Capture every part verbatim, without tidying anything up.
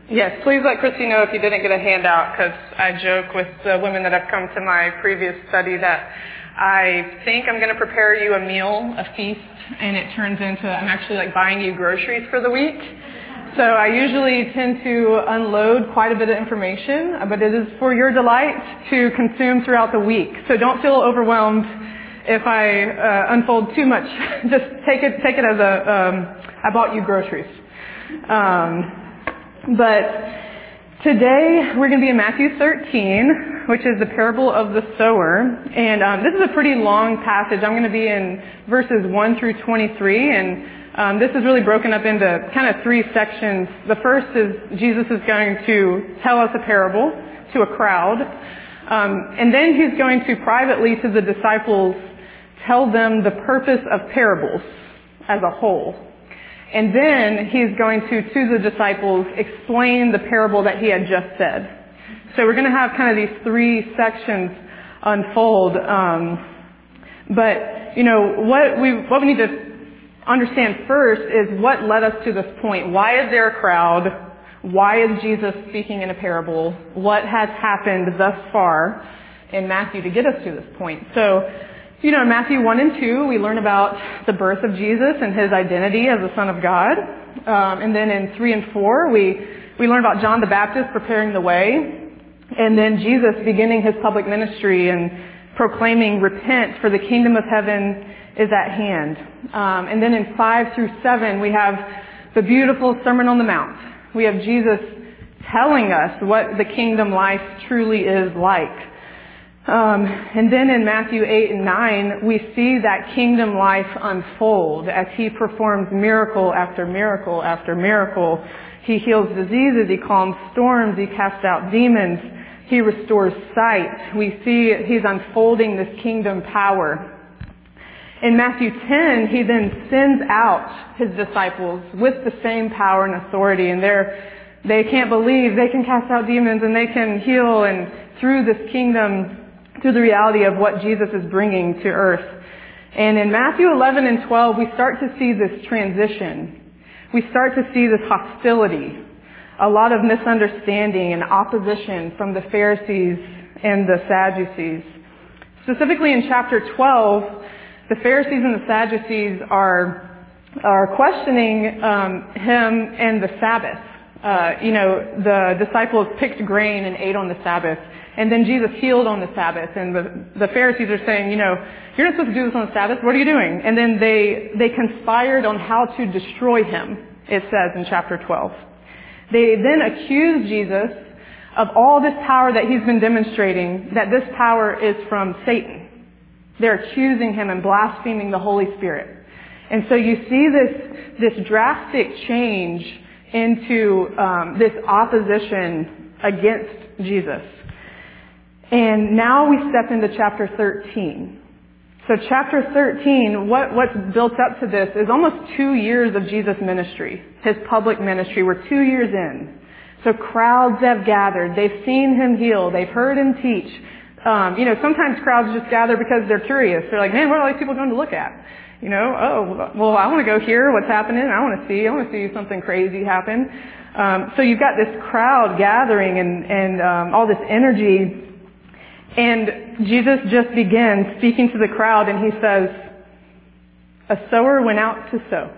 Yes, please let Christy know if you didn't get a handout, because I joke with the women that have come to my previous study that I think I'm going to prepare you a meal, a feast, and it turns into I'm actually like buying you groceries for the week. So I usually tend to unload quite a bit of information, but it is for your delight to consume throughout the week. So don't feel overwhelmed if I uh, unfold too much. Just take it take it as a um, I bought you groceries. Um, But today we're going to be in Matthew thirteen, which is the parable of the sower. And um, this is a pretty long passage. I'm going to be in verses one through twenty-three. And um, this is really broken up into kind of three sections. The first is Jesus is going to tell us a parable to a crowd. Um, and then he's going to privately to the disciples tell them the purpose of parables as a whole. And then he's going to, to the disciples, explain the parable that he had just said. So we're going to have kind of these three sections unfold. Um, but, you know, what we, what we need to understand first is what led us to this point. Why is there a crowd? Why is Jesus speaking in a parable? What has happened thus far in Matthew to get us to this point? So, you know, in Matthew one and two, we learn about the birth of Jesus and his identity as the Son of God. Um, and then in three and four, we, we learn about John the Baptist preparing the way. And then Jesus beginning his public ministry and proclaiming, repent, for the kingdom of heaven is at hand. Um, and then in five through seven, we have the beautiful Sermon on the Mount. We have Jesus telling us what the kingdom life truly is like. Um, and then in Matthew eight and nine, we see that kingdom life unfold as he performs miracle after miracle after miracle. He heals diseases, he calms storms, he casts out demons, he restores sight. We see he's unfolding this kingdom power. In Matthew ten, he then sends out his disciples with the same power and authority, and they're, they can't believe they can cast out demons and they can heal, and through this kingdom, through the reality of what Jesus is bringing to earth. And in Matthew eleven and twelve, we start to see this transition. We start to see this hostility, a lot of misunderstanding and opposition from the Pharisees and the Sadducees. Specifically in chapter twelve, the Pharisees and the Sadducees are, are questioning um, him and the Sabbath. Uh, you know, the disciples picked grain and ate on the Sabbath. And then Jesus healed on the Sabbath. And the, the Pharisees are saying, you know, you're not supposed to do this on the Sabbath. What are you doing? And then they, they conspired on how to destroy him, it says in chapter twelve. They then accused Jesus of all this power that he's been demonstrating, that this power is from Satan. They're accusing him and blaspheming the Holy Spirit. And so you see this, this drastic change into um, this opposition against Jesus. And now we step into chapter thirteen. So chapter thirteen, what, what's built up to this is almost two years of Jesus' ministry, his public ministry. We're two years in. So crowds have gathered. They've seen him heal. They've heard him teach. Um, you know, sometimes crowds just gather because they're curious. They're like, man, what are all these people going to look at? You know, oh, well, I want to go hear what's happening. I want to see. I want to see something crazy happen. Um, so you've got this crowd gathering and, and um, all this energy. And Jesus just begins speaking to the crowd, and he says, a sower went out to sow.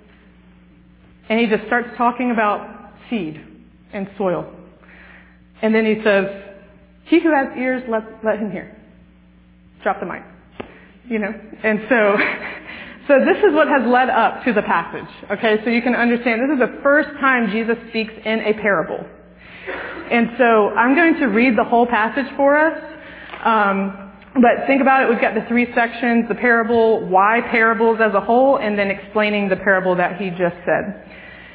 And he just starts talking about seed and soil. And then he says, he who has ears, let, let him hear. Drop the mic. You know, and so, so this is what has led up to the passage. Okay, so you can understand this is the first time Jesus speaks in a parable. And so I'm going to read the whole passage for us. Um, but think about it. We've got the three sections, the parable, why parables as a whole, and then explaining the parable that he just said.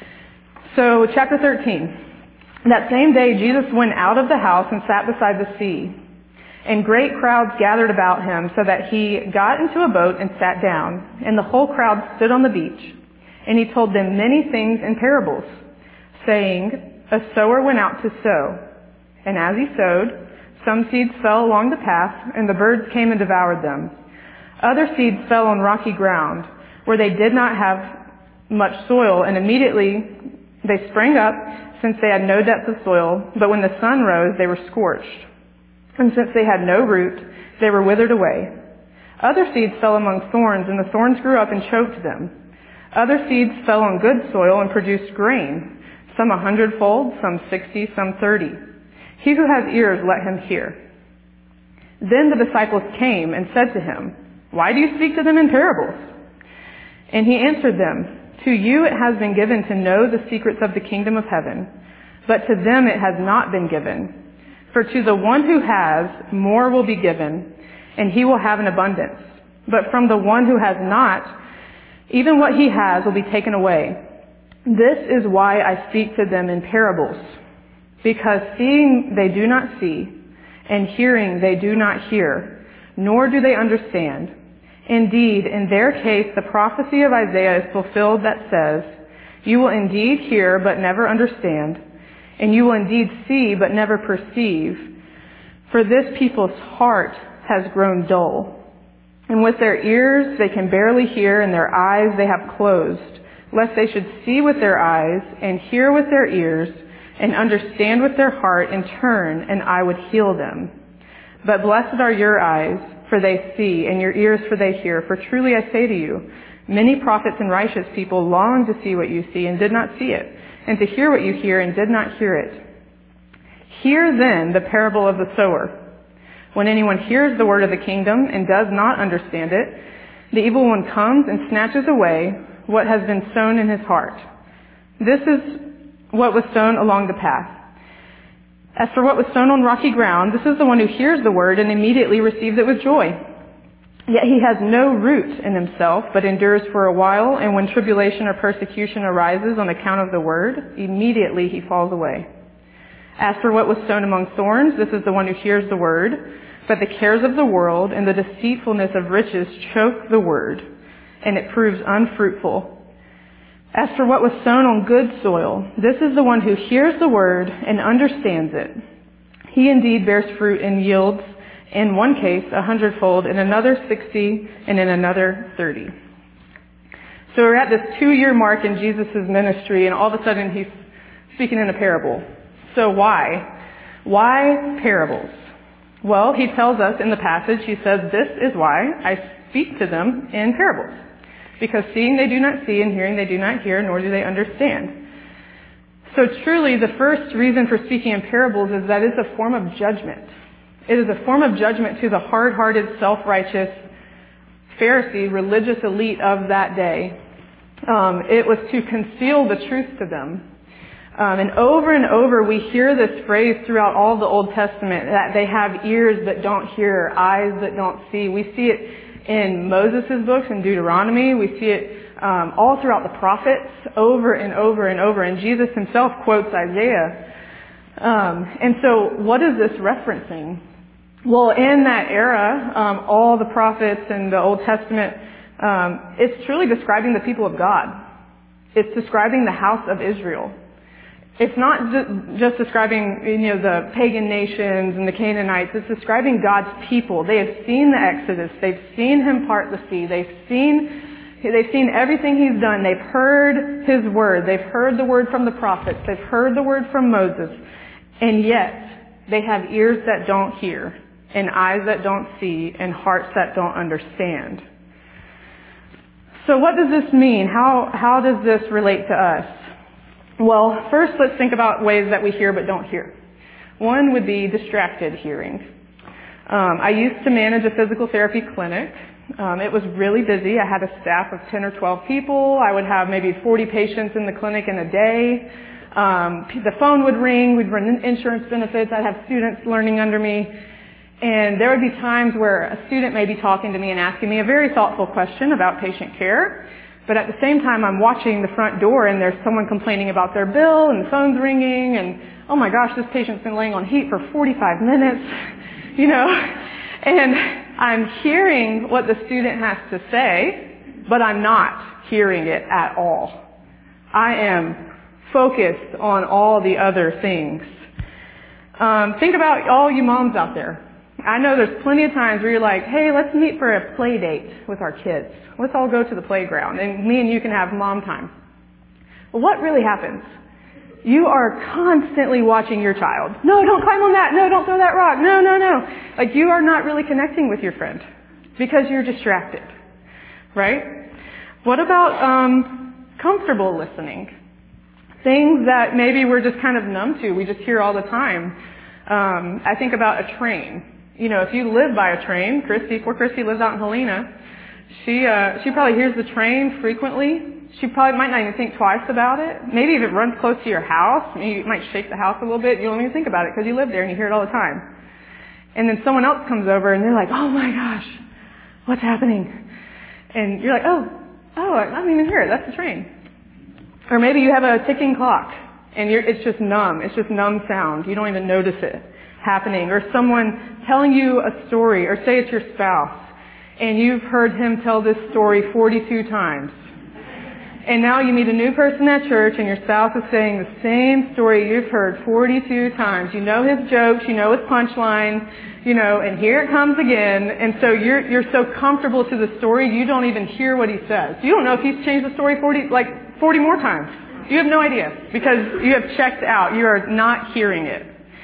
So chapter thirteen. That same day, Jesus went out of the house and sat beside the sea. And great crowds gathered about him, so that he got into a boat and sat down. And the whole crowd stood on the beach. And he told them many things in parables, saying, a sower went out to sow. And as he sowed, some seeds fell along the path, and the birds came and devoured them. Other seeds fell on rocky ground, where they did not have much soil, and immediately they sprang up, since they had no depth of soil, but when the sun rose, they were scorched. And since they had no root, they were withered away. Other seeds fell among thorns, and the thorns grew up and choked them. Other seeds fell on good soil and produced grain, some a hundredfold, some sixty, some thirty. He who has ears, let him hear. Then the disciples came and said to him, "Why do you speak to them in parables?" And he answered them, "To you it has been given to know the secrets of the kingdom of heaven, but to them it has not been given. For to the one who has, more will be given, and he will have an abundance. But from the one who has not, even what he has will be taken away. This is why I speak to them in parables, because seeing they do not see, and hearing they do not hear, nor do they understand. Indeed, in their case, the prophecy of Isaiah is fulfilled that says, 'You will indeed hear, but never understand, and you will indeed see, but never perceive. For this people's heart has grown dull. And with their ears they can barely hear, and their eyes they have closed, lest they should see with their eyes, and hear with their ears, and understand with their heart, and turn, and I would heal them. But blessed are your eyes, for they see, and your ears, for they hear. For truly I say to you, many prophets and righteous people longed to see what you see, and did not see it, and to hear what you hear, and did not hear it. Hear then the parable of the sower. When anyone hears the word of the kingdom and does not understand it, the evil one comes and snatches away what has been sown in his heart. This is what was sown along the path. As for what was sown on rocky ground, this is the one who hears the word and immediately receives it with joy. Yet he has no root in himself, but endures for a while, and when tribulation or persecution arises on account of the word, immediately he falls away. As for what was sown among thorns, this is the one who hears the word, but the cares of the world and the deceitfulness of riches choke the word, and it proves unfruitful. As for what was sown on good soil, this is the one who hears the word and understands it. He indeed bears fruit and yields, in one case a hundredfold, in another sixty, and in another thirty. So we're at this two-year mark in Jesus' ministry, and all of a sudden he's speaking in a parable. So why? Why parables? Well, he tells us in the passage, he says, "This is why I speak to them in parables. Because seeing they do not see, and hearing they do not hear, nor do they understand." So truly, the first reason for speaking in parables is that it's a form of judgment. It is a form of judgment to the hard-hearted, self-righteous Pharisee, religious elite of that day. Um, it was to conceal the truth to them. Um, and over and over we hear this phrase throughout all the Old Testament, that they have ears that don't hear, eyes that don't see. We see it in Moses' books in Deuteronomy. We see it um, all throughout the prophets over and over and over. And Jesus himself quotes Isaiah. Um, and so what is this referencing? Well, in that era, um, all the prophets in the Old Testament, um, it's truly describing the people of God. It's describing the house of Israel. It's not just, just describing, you know, the pagan nations and the Canaanites. It's describing God's people. They have seen the Exodus. They've seen him part the sea. They've seen, they've seen everything he's done. They've heard his word. They've heard the word from the prophets. They've heard the word from Moses. And yet, they have ears that don't hear, and eyes that don't see, and hearts that don't understand. So what does this mean? How, how does this relate to us? Well, first let's think about ways that we hear but don't hear. One would be distracted hearing. Um, I used to manage a physical therapy clinic. Um, it was really busy. I had a staff of ten or twelve people. I would have maybe forty patients in the clinic in a day. Um, the phone would ring. We'd run insurance benefits. I'd have students learning under me. And there would be times where a student may be talking to me and asking me a very thoughtful question about patient care. But at the same time, I'm watching the front door and there's someone complaining about their bill and the phone's ringing and, oh my gosh, this patient's been laying on heat for forty-five minutes, you know. And I'm hearing what the student has to say, but I'm not hearing it at all. I am focused on all the other things. Um, think about all you moms out there. I know there's plenty of times where you're like, hey, let's meet for a play date with our kids. Let's all go to the playground and me and you can have mom time. Well, what really happens? you are constantly watching your child. No, don't climb on that. No, don't throw that rock. No, no, no. Like you are not really connecting with your friend because you're distracted, right? What about um, comfortable listening? Things that maybe we're just kind of numb to. We just hear all the time. Um, I think about a train. You know, if you live by a train, Christy, poor Christy lives out in Helena. She uh, she probably hears the train frequently. She probably might not even think twice about it. Maybe if it runs close to your house, maybe it might shake the house a little bit. You don't even think about it because you live there and you hear it all the time. And then someone else comes over and they're like, oh my gosh, what's happening? And you're like, oh, oh, I don't even hear it. That's the train. Or maybe you have a ticking clock and you're, it's just numb. It's just numb sound. You don't even notice it happening. Or someone telling you a story, or say it's your spouse, and you've heard him tell this story forty-two times. And now you meet a new person at church and your spouse is saying the same story you've heard forty-two times. You know his jokes, you know his punchline, you know, and here it comes again. And so you're, you're so comfortable to the story, you don't even hear what he says. You don't know if he's changed the story forty, like forty more times. You have no idea because you have checked out. You are not hearing it.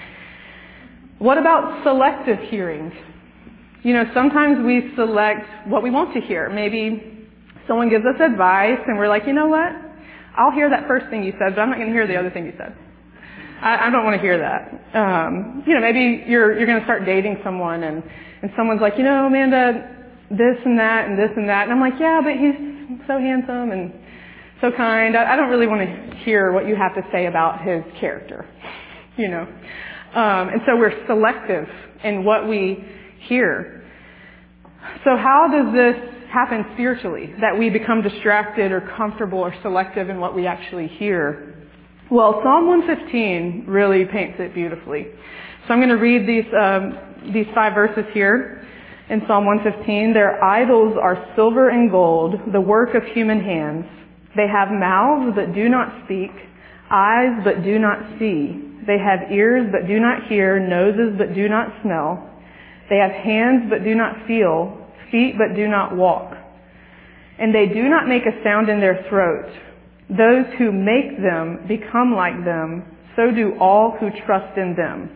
What about selective hearing? You know, sometimes we select what we want to hear. Maybe someone gives us advice and we're like, you know what? I'll hear that first thing you said, but I'm not going to hear the other thing you said. I, I don't want to hear that. Um, you know, maybe you're you're going to start dating someone and, and someone's like, you know, Amanda, this and that and this and that. And I'm like, yeah, but he's so handsome and so kind. I, I don't really want to hear what you have to say about his character, you know. Um, and so we're selective in what we hear. So how does this happen spiritually, that we become distracted or comfortable or selective in what we actually hear? Well, Psalm one fifteen really paints it beautifully. So I'm going to read these um, these five verses here in Psalm one fifteen. Their idols are silver and gold, the work of human hands. They have mouths but do not speak, eyes but do not see. They have ears but do not hear, noses but do not smell. They have hands but do not feel, feet but do not walk. And they do not make a sound in their throat. Those who make them become like them, so do all who trust in them.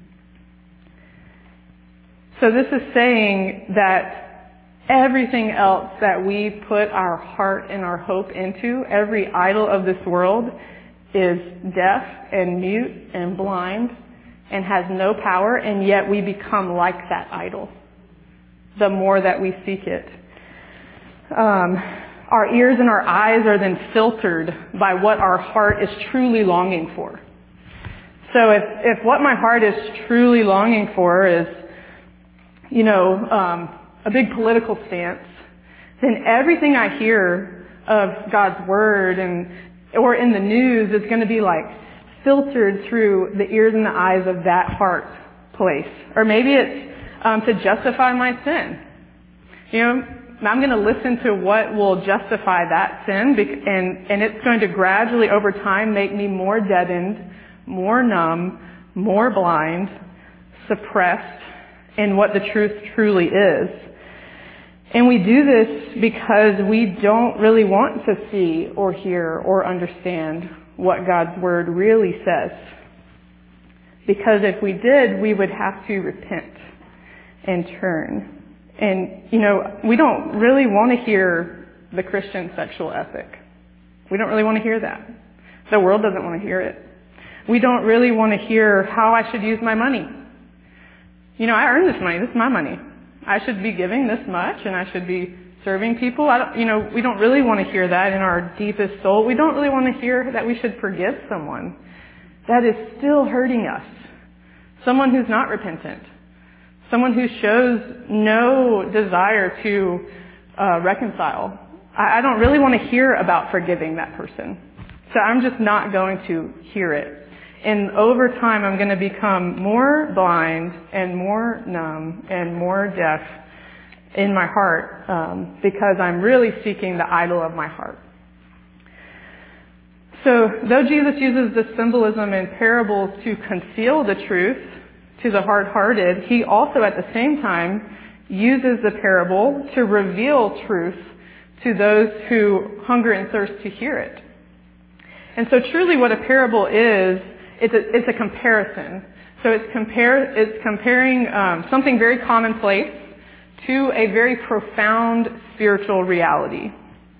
So this is saying that everything else that we put our heart and our hope into, every idol of this world, is deaf and mute and blind and has no power, and yet we become like that idol the more that we seek it. Um, our ears and our eyes are then filtered by what our heart is truly longing for. So if, if what my heart is truly longing for is, you know, um, a big political stance, then everything I hear of God's Word and or in the news is going to be like filtered through the ears and the eyes of that heart place. Or maybe it's um, to justify my sin. You know, I'm going to listen to what will justify that sin, and, and it's going to gradually over time make me more deadened, more numb, more blind, suppressed in what the truth truly is. And we do this because we don't really want to see or hear or understand what God's Word really says. Because if we did, we would have to repent and turn. And, you know, we don't really want to hear the Christian sexual ethic. We don't really want to hear that. The world doesn't want to hear it. We don't really want to hear how I should use my money. You know, I earned this money. This is my money. I should be giving this much and I should be serving people. I don't, you know, we don't really want to hear that in our deepest soul. We don't really want to hear that we should forgive someone. That is still hurting us. Someone who's not repentant. Someone who shows no desire to uh, reconcile. I, I don't really want to hear about forgiving that person. So I'm just not going to hear it. And over time, I'm going to become more blind and more numb and more deaf in my heart um, because I'm really seeking the idol of my heart. So though Jesus uses this symbolism in parables to conceal the truth to the hard-hearted, he also at the same time uses the parable to reveal truth to those who hunger and thirst to hear it. And so truly what a parable is, it's a, it's a comparison. So it's compare, it's comparing um, something very commonplace to a very profound spiritual reality.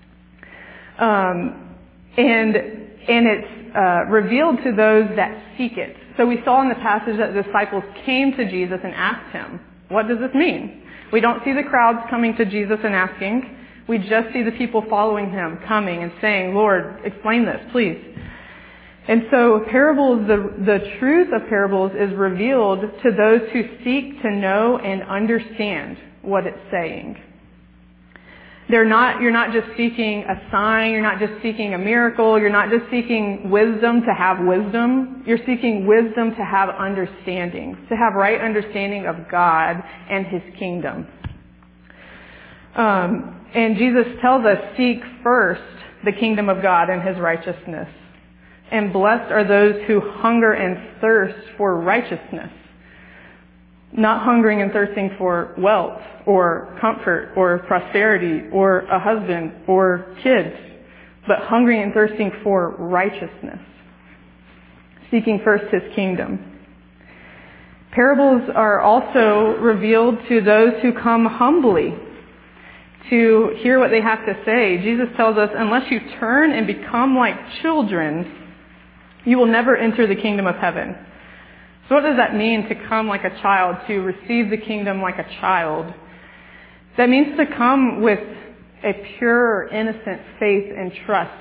Um, and, and it's uh, revealed to those that seek it. So we saw in the passage that the disciples came to Jesus and asked him, what does this mean? We don't see the crowds coming to Jesus and asking. We just see the people following him, coming and saying, Lord, explain this, please. And so parables, the, the truth of parables is revealed to those who seek to know and understand what it's saying. They're not, you're not just seeking a sign, you're not just seeking a miracle, you're not just seeking wisdom to have wisdom, you're seeking wisdom to have understanding, to have right understanding of God and his kingdom. Um, and Jesus tells us, seek first the kingdom of God and his righteousness. And blessed are those who hunger and thirst for righteousness. Not hungering and thirsting for wealth or comfort or prosperity or a husband or kids, but hungering and thirsting for righteousness. Seeking first his kingdom. Parables are also revealed to those who come humbly to hear what they have to say. Jesus tells us, unless you turn and become like children, you will never enter the kingdom of heaven. So what does that mean to come like a child, to receive the kingdom like a child? That means to come with a pure, innocent faith and trust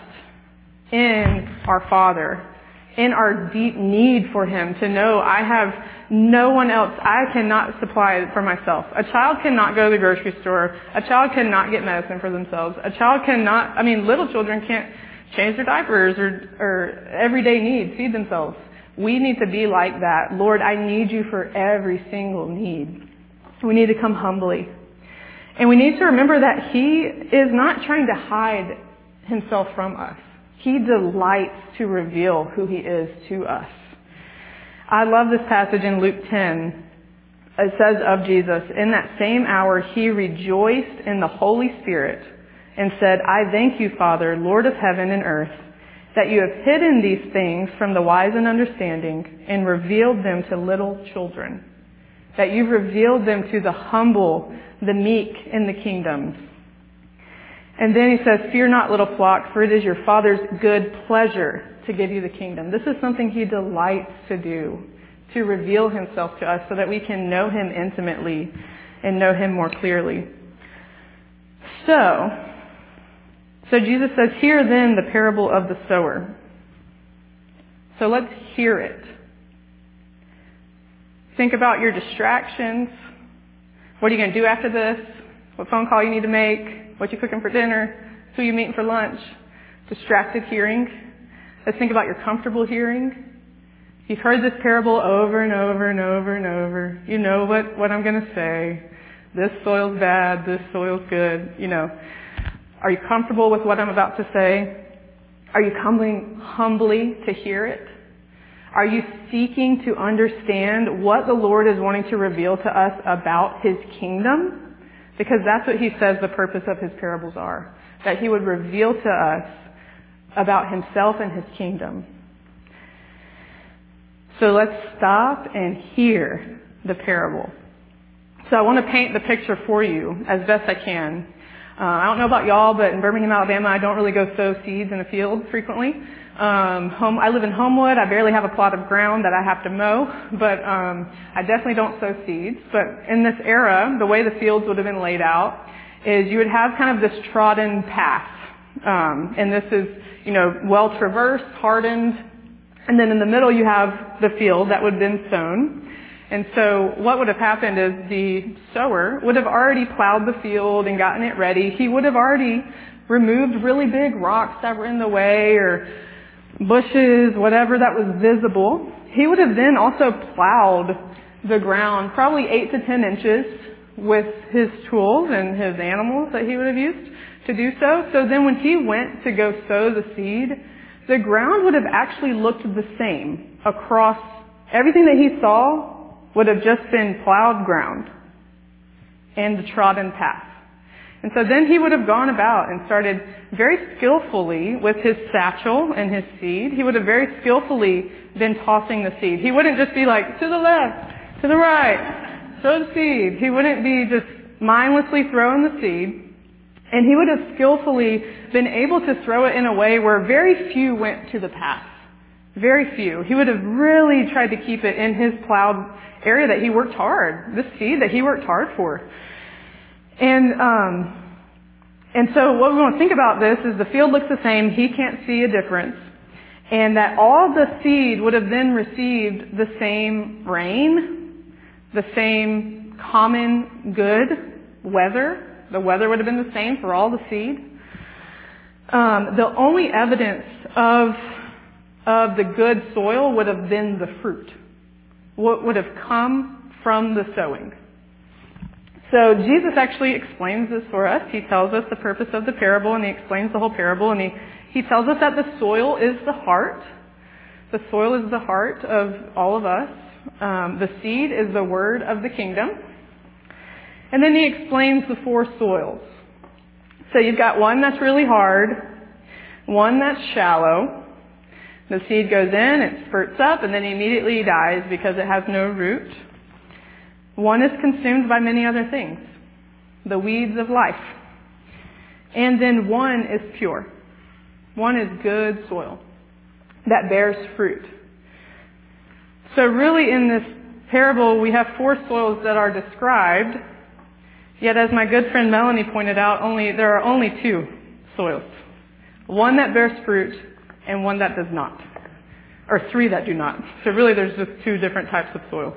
in our Father, in our deep need for him, to know I have no one else. I cannot supply it for myself. A child cannot go to the grocery store. A child cannot get medicine for themselves. A child cannot, I mean, little children can't change their diapers or, or everyday needs, feed themselves. We need to be like that. Lord, I need you for every single need. We need to come humbly. And we need to remember that he is not trying to hide himself from us. He delights to reveal who he is to us. I love this passage in Luke ten. It says of Jesus, in that same hour he rejoiced in the Holy Spirit and said, I thank you, Father, Lord of heaven and earth, that you have hidden these things from the wise and understanding and revealed them to little children. That you've revealed them to the humble, the meek in the kingdom. And then he says, fear not, little flock, for it is your Father's good pleasure to give you the kingdom. This is something he delights to do, to reveal himself to us so that we can know him intimately and know him more clearly. So, So Jesus says, hear then the parable of the sower. So let's hear it. Think about your distractions. What are you going to do after this? What phone call you need to make? What you cooking for dinner? Who you meeting for lunch? Distracted hearing. Let's think about your comfortable hearing. You've heard this parable over and over and over and over. You know what, what I'm going to say. This soil's bad. This soil's good. You know. Are you comfortable with what I'm about to say? Are you coming humbly to hear it? Are you seeking to understand what the Lord is wanting to reveal to us about his kingdom? Because that's what he says the purpose of his parables are. That he would reveal to us about himself and his kingdom. So let's stop and hear the parable. So I want to paint the picture for you as best I can. Uh, I don't know about y'all, but in Birmingham, Alabama, I don't really go sow seeds in the field frequently. Um, home, I live in Homewood. I barely have a plot of ground that I have to mow, but um, I definitely don't sow seeds. But in this era, the way the fields would have been laid out is you would have kind of this trodden path. Um, and this is, you know, well traversed, hardened. And then in the middle, you have the field that would have been sown. And so what would have happened is the sower would have already plowed the field and gotten it ready. He would have already removed really big rocks that were in the way or bushes, whatever that was visible. He would have then also plowed the ground probably eight to ten inches with his tools and his animals that he would have used to do so. So then when he went to go sow the seed, the ground would have actually looked the same across everything that he saw. Would have just been plowed ground and the trodden path. And so then he would have gone about and started very skillfully with his satchel and his seed. He would have very skillfully been tossing the seed. He wouldn't just be like, to the left, to the right, throw the seed. He wouldn't be just mindlessly throwing the seed. And he would have skillfully been able to throw it in a way where very few went to the path. Very few. He would have really tried to keep it in his plowed area that he worked hard, this seed that he worked hard for. And um, and so what we want to think about this is the field looks the same. He can't see a difference. And that all the seed would have then received the same rain, the same common good weather. The weather would have been the same for all the seed. Um, the only evidence of of the good soil would have been the fruit. What would have come from the sowing. So Jesus actually explains this for us. He tells us the purpose of the parable, and he explains the whole parable, and he, he tells us that the soil is the heart. The soil is the heart of all of us. Um, the seed is the word of the kingdom. And then he explains the four soils. So you've got one that's really hard, one that's shallow. The seed goes in, it spurts up, and then immediately dies because it has no root. One is consumed by many other things, the weeds of life. And then one is pure. One is good soil that bears fruit. So really in this parable, we have four soils that are described. Yet as my good friend Melanie pointed out, only there are only two soils. One that bears fruit and one that does not. Or three that do not. So really there's just two different types of soils.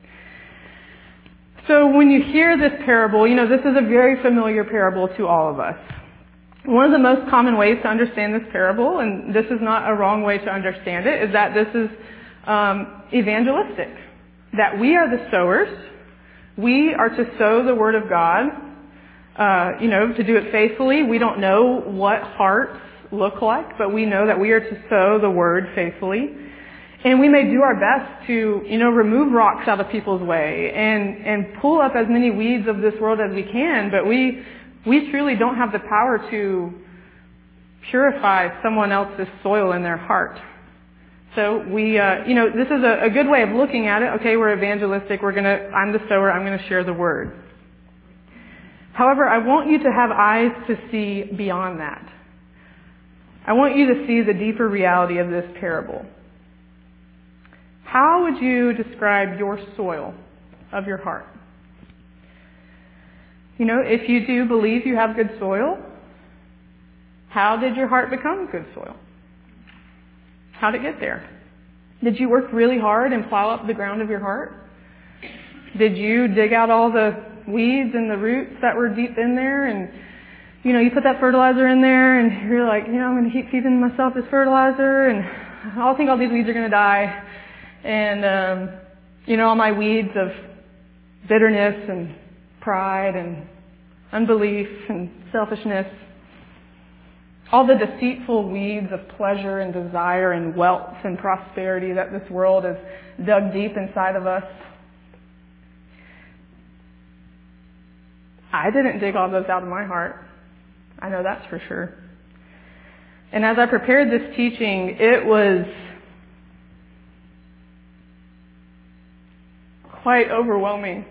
So when you hear this parable, you know, this is a very familiar parable to all of us. One of the most common ways to understand this parable, and this is not a wrong way to understand it, is that this is um, evangelistic. That we are the sowers. We are to sow the Word of God, uh, you know, to do it faithfully. We don't know what hearts look like, but we know that we are to sow the Word faithfully. And we may do our best to, you know, remove rocks out of people's way and, and pull up as many weeds of this world as we can, but we, we truly don't have the power to purify someone else's soil in their heart. So we, uh, you know, this is a, a good way of looking at it. Okay, we're evangelistic. We're going to, I'm the sower. I'm going to share the word. However, I want you to have eyes to see beyond that. I want you to see the deeper reality of this parable. How would you describe your soil of your heart? You know, if you do believe you have good soil, how did your heart become good soil? How did it get there? Did you work really hard and plow up the ground of your heart? Did you dig out all the weeds and the roots that were deep in there, and you know, you put that fertilizer in there and you're like, you know, I'm going to keep feeding myself this fertilizer and I think all these weeds are going to die. And, um, you know, all my weeds of bitterness and pride and unbelief and selfishness, all the deceitful weeds of pleasure and desire and wealth and prosperity that this world has dug deep inside of us. I didn't dig all those out of my heart. I know that's for sure. And as I prepared this teaching, it was quite overwhelming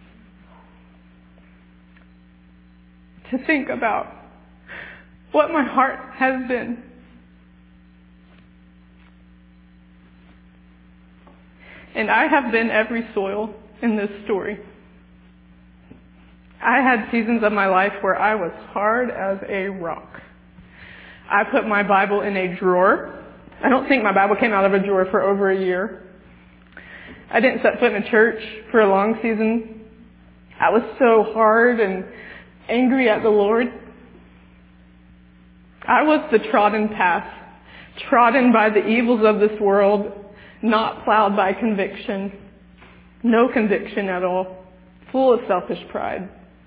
to think about what my heart has been. And I have been every soil in this story. I had seasons of my life where I was hard as a rock. I put my Bible in a drawer. I don't think my Bible came out of a drawer for over a year. I didn't set foot in a church for a long season. I was so hard and angry at the Lord. I was the trodden path, trodden by the evils of this world, not plowed by conviction. No conviction at all, full of selfish pride.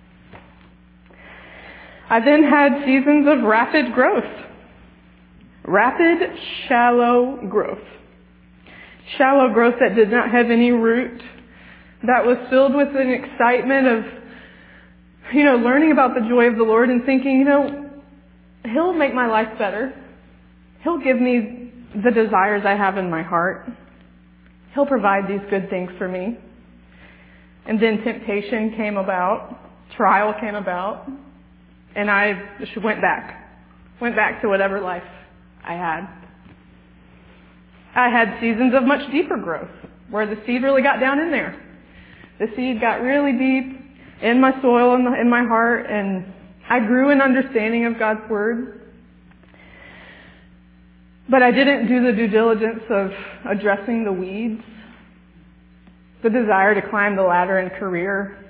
I then had seasons of rapid growth. Rapid, shallow growth. Shallow growth that did not have any root, that was filled with an excitement of, you know, learning about the joy of the Lord and thinking, you know, He'll make my life better. He'll give me the desires I have in my heart. He'll provide these good things for me. And then temptation came about, trial came about, and I just went back. Went back to whatever life I had. I had seasons of much deeper growth, where the seed really got down in there. The seed got really deep in my soil, in, the, in my heart, and I grew in understanding of God's Word. But I didn't do the due diligence of addressing the weeds, the desire to climb the ladder in career,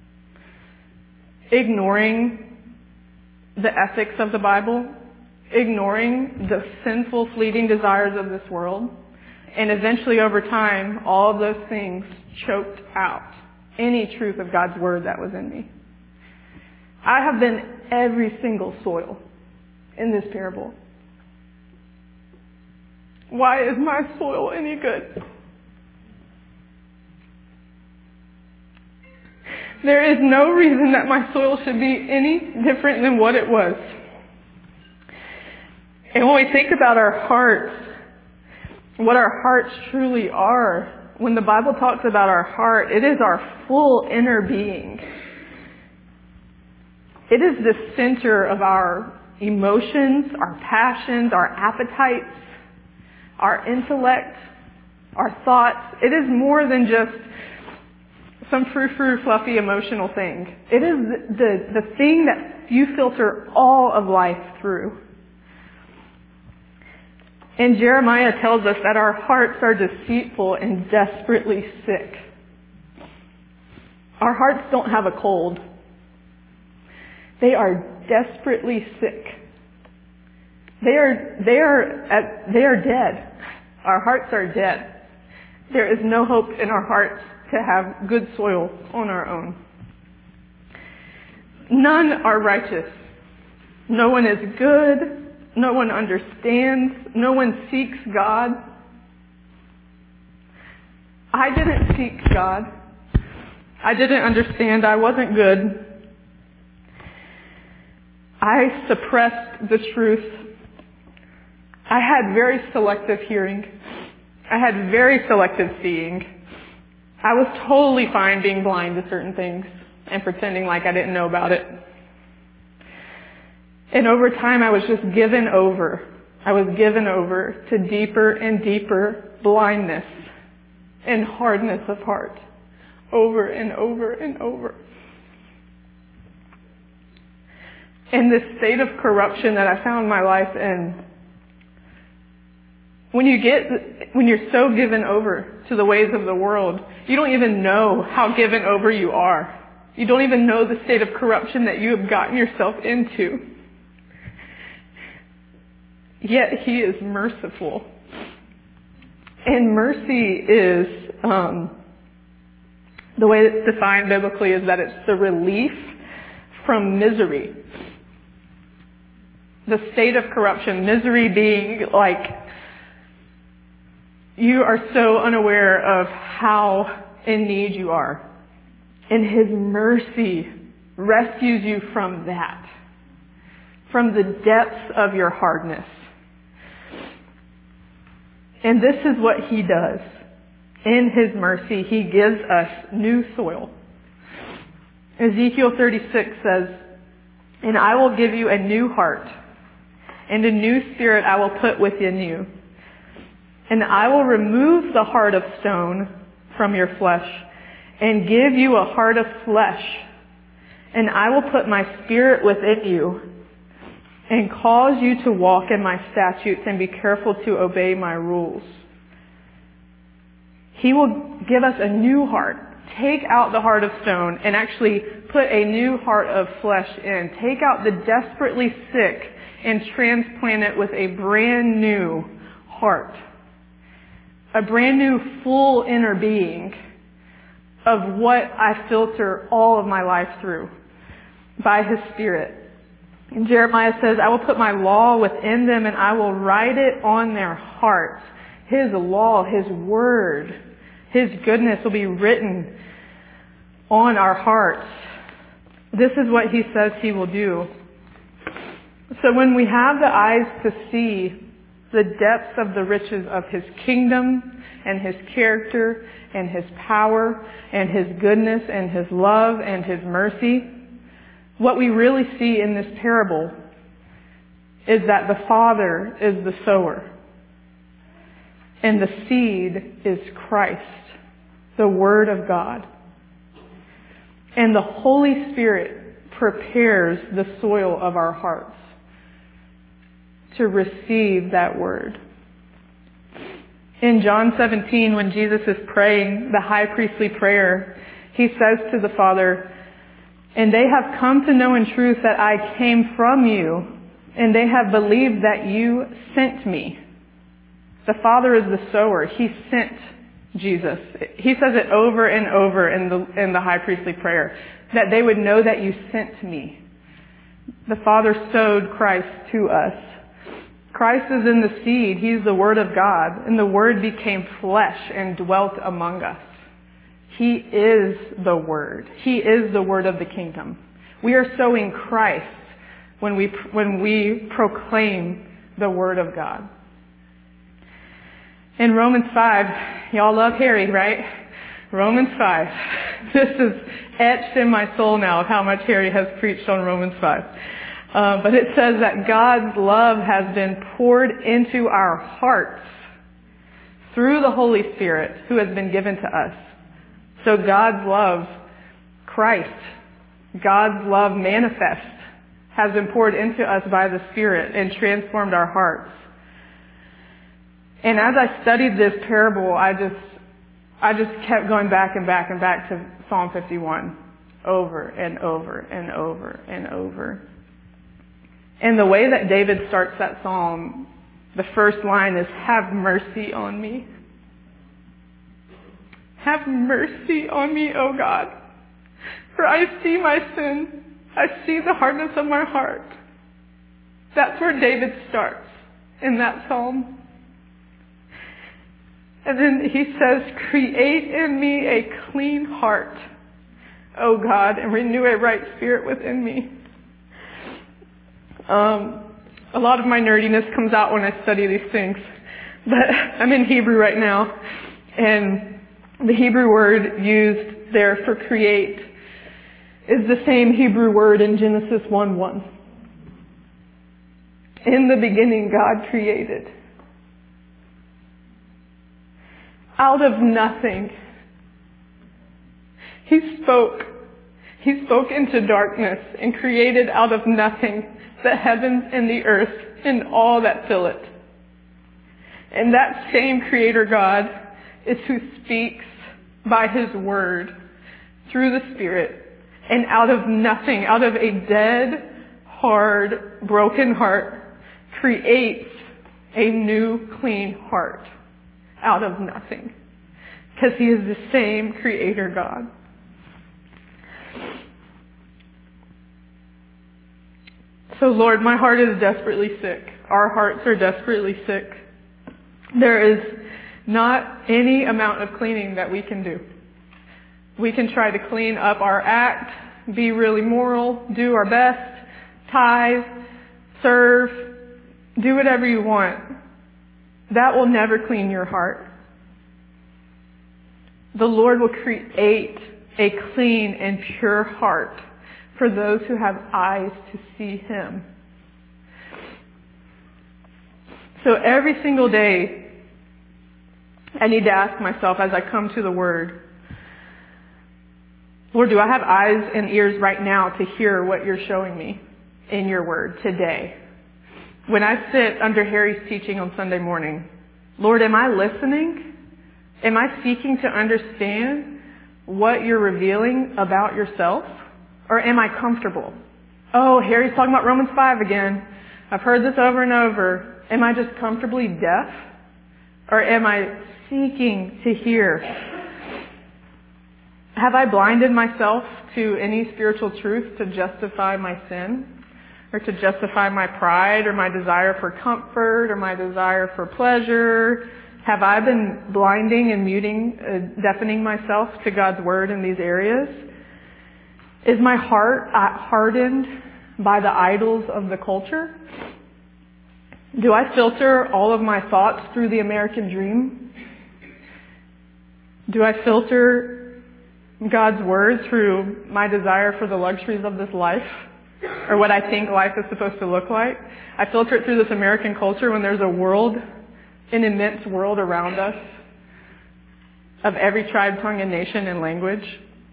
ignoring the ethics of the Bible, ignoring the sinful, fleeting desires of this world. And eventually, over time, all of those things choked out any truth of God's Word that was in me. I have been every single soil in this parable. Why is my soil any good? There is no reason that my soil should be any different than what it was. And when we think about our hearts, what our hearts truly are, when the Bible talks about our heart, it is our full inner being. It is the center of our emotions, our passions, our appetites, our intellect, our thoughts. It is more than just some frou-frou, fluffy, emotional thing. It is the, the thing that you filter all of life through. And Jeremiah tells us that our hearts are deceitful and desperately sick. Our hearts don't have a cold. They are desperately sick. They are, they are, at, they are dead. Our hearts are dead. There is no hope in our hearts to have good soil on our own. None are righteous. No one is good. No one understands. No one seeks God. I didn't seek God. I didn't understand. I wasn't good. I suppressed the truth. I had very selective hearing. I had very selective seeing. I was totally fine being blind to certain things and pretending like I didn't know about it. And over time, I was just given over. I was given over to deeper and deeper blindness and hardness of heart over and over and over. And this state of corruption that I found my life in, when you get, when you're so given over to the ways of the world, you don't even know how given over you are. You don't even know the state of corruption that you have gotten yourself into. Yet He is merciful. And mercy is, um, the way it's defined biblically is that it's the relief from misery. The state of corruption, misery being like you are so unaware of how in need you are. And His mercy rescues you from that, from the depths of your hardness. And this is what He does. In His mercy, He gives us new soil. Ezekiel thirty-six says, "And I will give you a new heart, and a new spirit I will put within you. And I will remove the heart of stone from your flesh, and give you a heart of flesh. And I will put my spirit within you, and cause you to walk in my statutes and be careful to obey my rules." He will give us a new heart. Take out the heart of stone and actually put a new heart of flesh in. Take out the desperately sick and transplant it with a brand new heart. A brand new full inner being of what I filter all of my life through by His Spirit. And Jeremiah says, "I will put my law within them and I will write it on their hearts." His law, His word, His goodness will be written on our hearts. This is what he says he will do. So when we have the eyes to see the depths of the riches of his kingdom and his character and his power and his goodness and his love and his mercy, what we really see in this parable is that the Father is the sower and the seed is Christ, the Word of God. And the Holy Spirit prepares the soil of our hearts to receive that word. In John seventeen, when Jesus is praying the high priestly prayer, he says to the Father, "And they have come to know in truth that I came from you, and they have believed that you sent me." The Father is the sower. He sent Jesus. He says it over and over in the, in the high priestly prayer, that they would know that you sent me. The Father sowed Christ to us. Christ is in the seed. He's the Word of God, and the Word became flesh and dwelt among us. He is the Word. He is the Word of the kingdom. We are sowing Christ when we, when we proclaim the Word of God. In Romans five, y'all love Harry, right? Romans five. This is etched in my soul now of how much Harry has preached on Romans five. Uh, but it says that God's love has been poured into our hearts through the Holy Spirit who has been given to us. So God's love, Christ, God's love manifest, has been poured into us by the Spirit and transformed our hearts. And as I studied this parable, I just, I just kept going back and back and back to Psalm fifty-one over and over and over and over. And the way that David starts that psalm, the first line is, "Have mercy on me. Have mercy on me, O God, for I see my sin. I see the hardness of my heart." That's where David starts in that psalm. And then he says, "Create in me a clean heart, O God, and renew a right spirit within me." Um, a lot of my nerdiness comes out when I study these things. But I'm in Hebrew right now, and the Hebrew word used there for create is the same Hebrew word in Genesis one one. In the beginning, God created. Out of nothing. He spoke. He spoke into darkness and created out of nothing the heavens and the earth and all that fill it. And that same Creator God is who speaks by His Word through the Spirit, and out of nothing, out of a dead, hard, broken heart, creates a new, clean heart out of nothing. Because He is the same Creator God. So Lord, my heart is desperately sick. Our hearts are desperately sick. There is not any amount of cleaning that we can do. We can try to clean up our act, be really moral, do our best, tithe, serve, do whatever you want. That will never clean your heart. The Lord will create a clean and pure heart for those who have eyes to see Him. So every single day, I need to ask myself as I come to the Word, Lord, do I have eyes and ears right now to hear what you're showing me in your Word today? When I sit under Harry's teaching on Sunday morning, Lord, am I listening? Am I seeking to understand what you're revealing about yourself? Or am I comfortable? Oh, Harry's talking about Romans five again. I've heard this over and over. Am I just comfortably deaf? Or am I seeking to hear? Have I blinded myself to any spiritual truth to justify my sin? Or to justify my pride or my desire for comfort or my desire for pleasure? Have I been blinding and muting, uh, deafening myself to God's Word in these areas? Is my heart hardened by the idols of the culture? Do I filter all of my thoughts through the American dream? Do I filter God's word through my desire for the luxuries of this life? Or what I think life is supposed to look like? I filter it through this American culture when there's a world, an immense world around us of every tribe, tongue, and nation and language.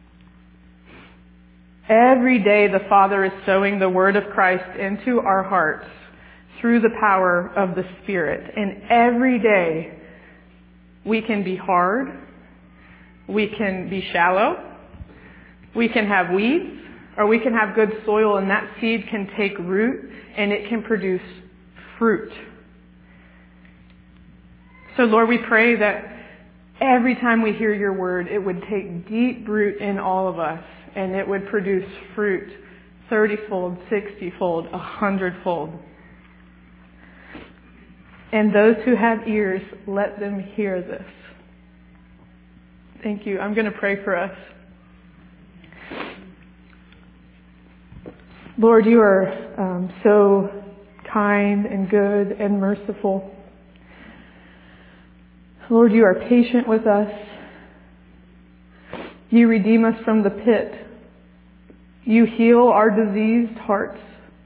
Every day the Father is sowing the word of Christ into our hearts through the power of the Spirit. And every day we can be hard, we can be shallow, we can have weeds, or we can have good soil, and that seed can take root and it can produce fruit. So Lord, we pray that every time we hear your word, it would take deep root in all of us, and it would produce fruit thirty-fold, sixty-fold, a hundred-fold. And those who have ears, let them hear this. Thank you. I'm going to pray for us. Lord, you are um, so kind and good and merciful. Lord, you are patient with us. You redeem us from the pit. You heal our diseased hearts.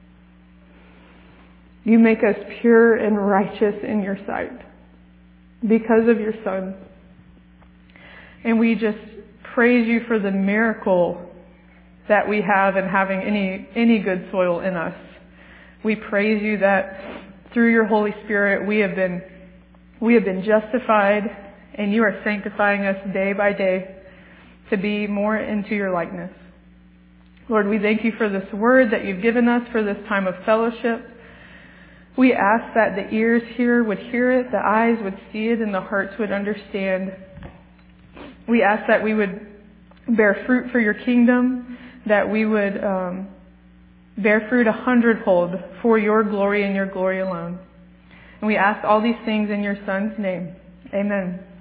You make us pure and righteous in your sight because of your Son. And we just praise you for the miracle that we have in having any, any good soil in us. We praise you that through your Holy Spirit we have been, we have been justified, and you are sanctifying us day by day to be more into your likeness. Lord, we thank you for this word that you've given us for this time of fellowship. We ask that the ears here would hear it, the eyes would see it, and the hearts would understand. We ask that we would bear fruit for your kingdom, that we would um, bear fruit a hundredfold for your glory and your glory alone. And we ask all these things in your Son's name. Amen.